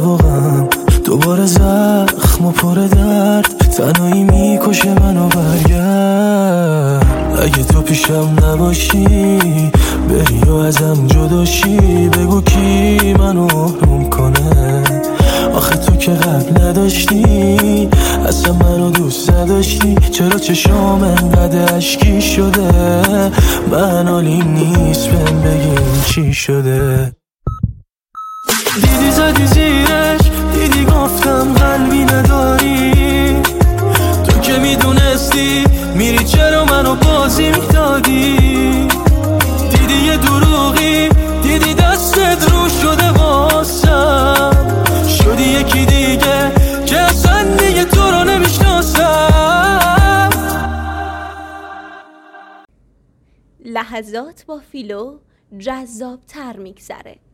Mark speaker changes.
Speaker 1: واقعا دوباره زخم و پر درد، تنهایی میکشه منو. برگرد اگه تو پیشم نباشی، بری و ازم جداشی، بگو کی منو آروم کنه. آخه تو که قبل نداشتی، اصلا منو دوست نداشتی، چرا چشام انقدر اشکی شده؟ من حالیم نیست بهم بگیم چی شده. دیدی زدی زیرش، دیدی گفتم قلبی نداری، تو که میدونستی میری چرا منو بازی میدادی. دیدی یه دروغی، دیدی دستت رو شده واسم، شدی یکی دیگه که اصلا دیگه تو رو نمیشناسم.
Speaker 2: لحظات با فیلو جذاب تر میگذره.